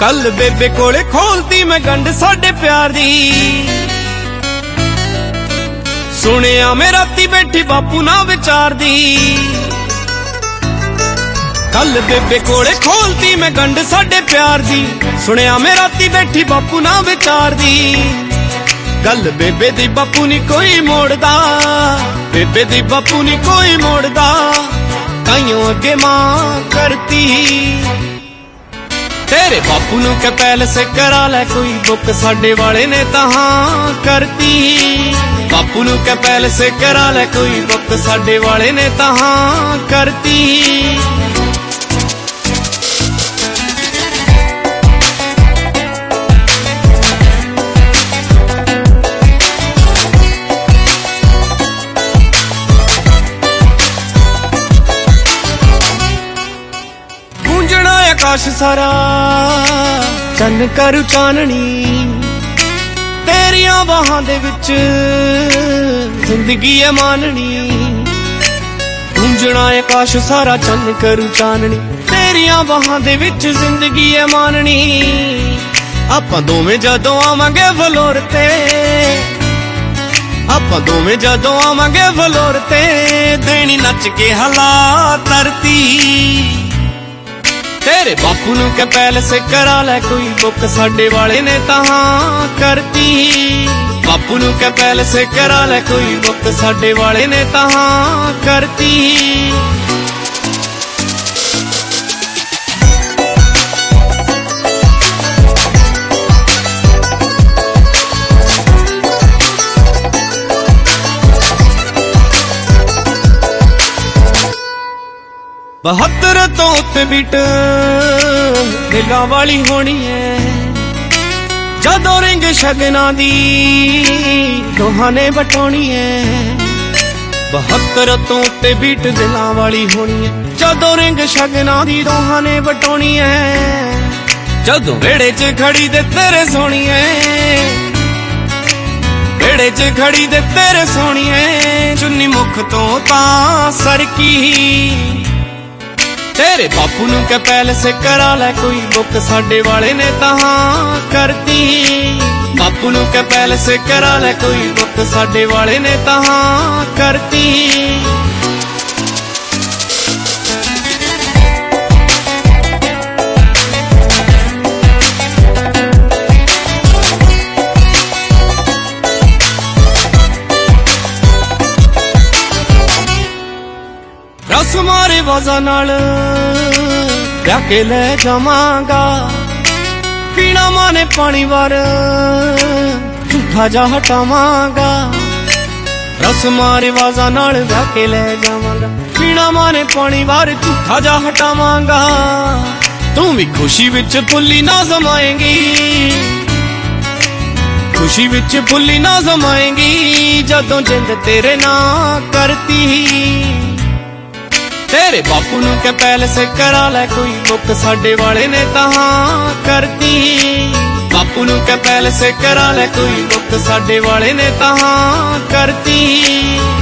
कल बेबे कोले खोलती मैं गंढ साडे प्यार दी। सुनिया मैं राती बैठी बापू ना विचार दी। कल बेबे कोले खोलती मैं गंढ साडे प्यार दी। सुनिया मैं राती बैठी बापू ना विचार दी। गल बेबे दी बापू नी कोई मोड़दा, बेबे दी बापू नी कोई मोड़दा। ताइयों अगे मां करती तेरे बापू नू के पहले से करा ले कोई बुक, साडे वाले ने तहां करती। बापू नू के पहले से करा ले कोई बुक, साडे वाले ने तहां करती। आकाश सारा चन्न करू चाननी, तेरिया बाहां दे विच जिंदगी है माननी। गूंजना आकाश सारा चन्न करू चाननी, तेरिया बाहां दे विच जिंदगी है माननी। आपां दोवें जदों आवांगे वलोर ते, आपां दोवें जदों आवांगे वलोर ते। देनी नच के हला तरती तेरे बापू नू के पहले से करा ले कोई बुक, साडे वाले ने तहां करती। बापू नू के पहले से करा ले कोई बुक, साडे वाले ने तहां करती। बहत्तर तो उत्ते बीट दिलां वाली होनी है, जदों रिंग शगना दी दोहां ने बटोनी है। 72 तो उत्ते बीट दिलां वाली होनी है, जदों रिंग शगना दी दोहां ने बटोनी है। जदों वेड़े च खड़ी दे तेरे सोनी है, वेड़े च खड़ी दे तेरे सोनी है। चुन्नी मुख तो तां सरकी तेरे बापू नू के पहले से करा ले कोई बुक, साडे वाले ने तहां करती। बापू नू के पहले से करा ले कोई बुक, साडे वाले ने तहां करती। रस मारे वाजा नाल ब्याह के ले जावांगा, पीना माने पानी वार झूठा जा हटावांगा। रस मारे वाजा नाल ब्याह के ले जावांगा, पीना माने पानी वार झूठा जा हटावांगा। तू भी खुशी विच भुल्ली ना समाएंगी, खुशी विच भुल्ली ना समाएंगी। जदों जिंद तेरे ना करती तेरे बापू नू के पहले से करा ले कोई बुक, साडे वाले ने तहां करती। बापू नू के पहले से करा ले कोई बुक, साडे वाले ने तहां करती।